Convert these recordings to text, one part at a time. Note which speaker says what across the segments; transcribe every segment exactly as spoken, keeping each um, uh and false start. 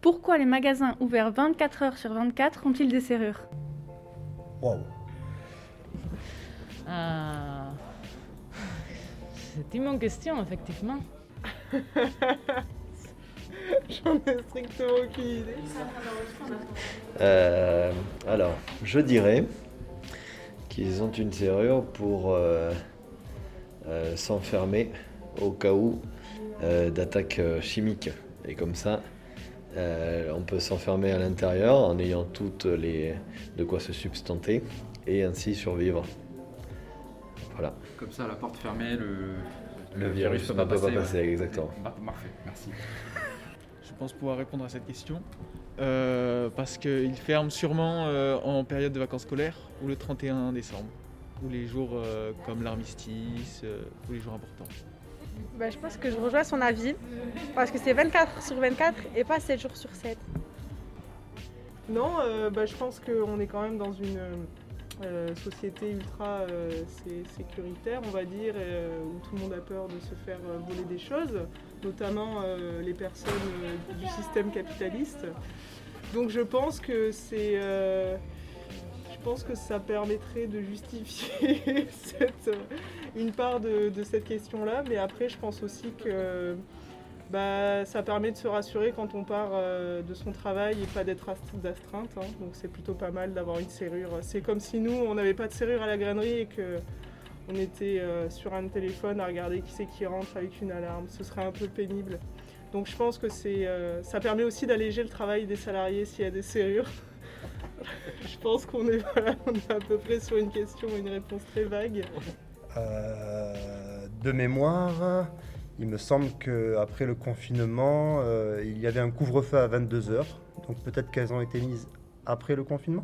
Speaker 1: Pourquoi les magasins ouverts vingt-quatre heures sur vingt-quatre ont-ils des serrures?
Speaker 2: Waouh.
Speaker 3: Ah, c'est une bonne question, effectivement.
Speaker 4: J'en ai strictement aucune idée.
Speaker 5: Euh, alors, je dirais qu'ils ont une serrure pour euh, euh, s'enfermer au cas où euh, d'attaques euh, chimiques. Et comme ça, euh, on peut s'enfermer à l'intérieur en ayant toutes les de quoi se substanter et ainsi survivre. Voilà.
Speaker 6: Comme ça, la porte fermée, le,
Speaker 5: Le virus ne peut pas passer, passer,
Speaker 6: ouais.
Speaker 5: exactement.
Speaker 6: Parfait, merci.
Speaker 7: Je pense pouvoir répondre à cette question. Euh, parce qu'ils ferment sûrement euh, en période de vacances scolaires ou le trente et un décembre, ou les jours euh, comme l'armistice, euh, ou les jours importants.
Speaker 8: Bah, je pense que je rejoins son avis, parce que c'est vingt-quatre sur vingt-quatre et pas sept jours sur sept.
Speaker 4: Non, euh, bah, je pense qu'on est quand même dans une euh, société ultra euh, sé- sécuritaire, on va dire, euh, où tout le monde a peur de se faire euh, voler des choses, notamment euh, les personnes euh, du système capitaliste. Donc je pense que c'est, euh, je pense que ça permettrait de justifier cette, euh, une part de, de cette question-là, mais après je pense aussi que bah, ça permet de se rassurer quand on part euh, de son travail et pas d'être ast- d'astreinte, hein. Donc c'est plutôt pas mal d'avoir une serrure. C'est comme si nous, on n'avait pas de serrure à la grainerie et qu'on était euh, sur un téléphone à regarder qui c'est qui rentre avec une alarme. Ce serait un peu pénible. Donc je pense que c'est, euh, ça permet aussi d'alléger le travail des salariés s'il y a des serrures. Je pense qu'on est, voilà, on est à peu près sur une question, une réponse très vague.
Speaker 2: Euh, de mémoire, il me semble qu'après le confinement, euh, il y avait un couvre-feu à vingt-deux heures. Donc peut-être qu'elles ont été mises après le confinement.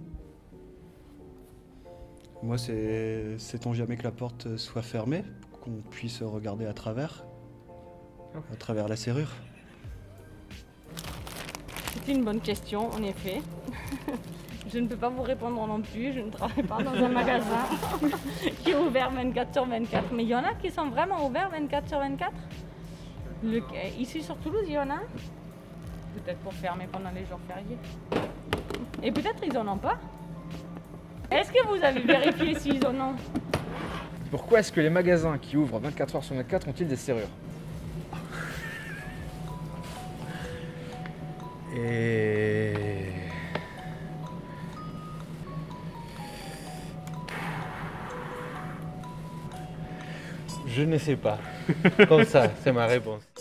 Speaker 9: Moi, c'est sait-on jamais que la porte soit fermée, pour qu'on puisse regarder à travers, à travers la serrure.
Speaker 10: C'est une bonne question, en effet. Je ne peux pas vous répondre non plus, je ne travaille pas dans un magasin qui est ouvert vingt-quatre sur vingt-quatre. Mais il y en a qui sont vraiment ouverts vingt-quatre sur vingt-quatre. Le- Ici sur Toulouse, il y en a. Peut-être pour fermer pendant les jours fériés. Et peut-être ils en ont pas. Est-ce que vous avez vérifié s'ils en ont?
Speaker 6: Pourquoi est-ce que les magasins qui ouvrent vingt-quatre heures sur vingt-quatre ont-ils des serrures?
Speaker 5: Et... Je ne sais pas. Comme ça, c'est ma réponse.